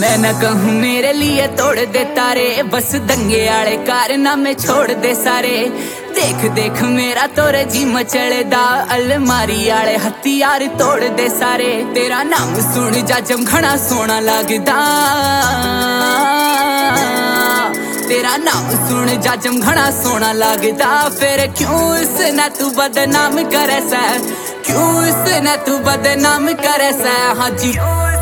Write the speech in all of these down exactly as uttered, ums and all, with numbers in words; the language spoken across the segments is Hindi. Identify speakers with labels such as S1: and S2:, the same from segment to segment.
S1: मैं न कहूँ मेरे लिए तोड़ दे तारे, बस दंगे आले कारनामे छोड़ दे सारे। देख देख मेरा तोरे जी मचलदा, अलमारी आले हथियार तोड़ दे सारे। तेरा नाम सुन जा जम घना सोना लगदा, तेरा नाम सुन जा जम घना सोना लगदा। फिर क्यों इसने तू बदनाम करे सा, क्यों इसने तू बदनाम करे सा। हाँ जी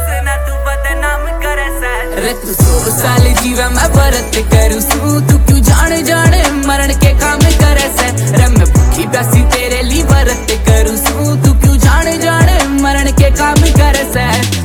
S1: रे तू सौ साल जीवे मैं व्रत करूँ सू, तू क्यों जान जान मरण के काम करे से। रे मैं भूखी प्यासी तेरे लिए व्रत करूँ सू, तू क्यों जान जान मरण के काम करे से।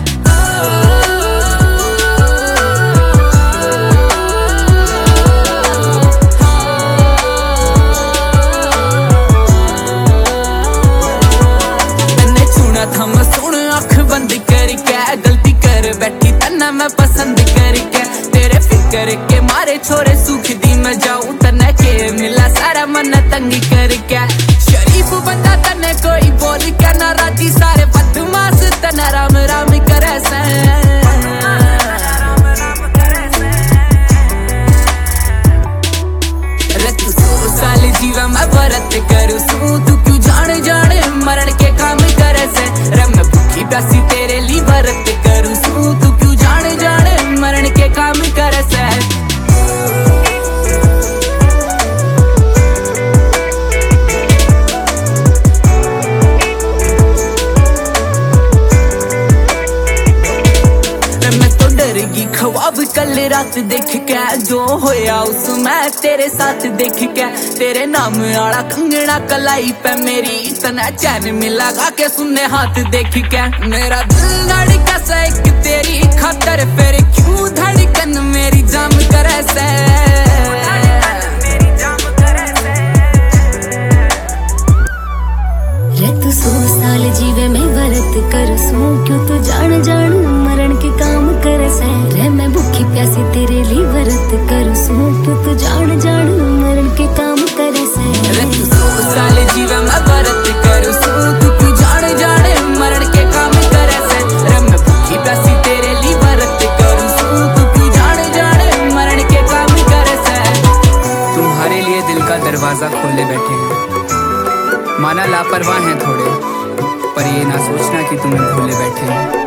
S1: तन्ने चुना था मैं सुन आँख बंद करके, गलती कर बैठी तन्ना मैं पसंद करके। तेरे फिक्र के मारे छोरे सुख दी मैं जाऊं, तन्ने के मिला सारा मन तंगी करके। शरीफ बंदा तन्ने कोई बोल के ना राजी, सारे बदमाश तन्ने राम राम करे से। रे तू सौ साल जीवा मैं व्रत करूँ सू, तू क्यों जान जान मरण के काम करे से। रे मैं भूखी प्यासी तेरे लिए व्रत करूँ सू, तू क्यों जान जान मरण के काम करे से। ख्वाब कल रात देख के, जो होया उसमें तेरे साथ देख के। तेरे नाम आला कंगना कलाई पे मेरी, इतना चैन मिला गा के सुनने हाथ देख के। मेरा दिल धड़का सा एक तेरी खातर, फिर क्यों धड़कन मेरी जाम करे से।
S2: रे तू सौ साल जीवे मैं व्रत कर सू, क्यों तू जान जान मरण के काम करे से। रे मैं भूखी प्यासी तेरे लिए व्रत कर सू, क्यों तू जान जान मरण के काम करे से।
S1: रे तू सौ साल जीवे मैं व्रत कर सू, तू क्यों जान जान मरण के काम करे से। रे मैं भूखी प्यासी तेरे लिए व्रत कर सू, तू क्यों जान जान मरण के काम करे से।
S3: तुम्हारे लिए दिल का दरवाजा खोले बैठे हैं, माना लापरवाह हैं थोड़े, पर ये ना सोचना कि तुम्हें भूले बैठे हैं।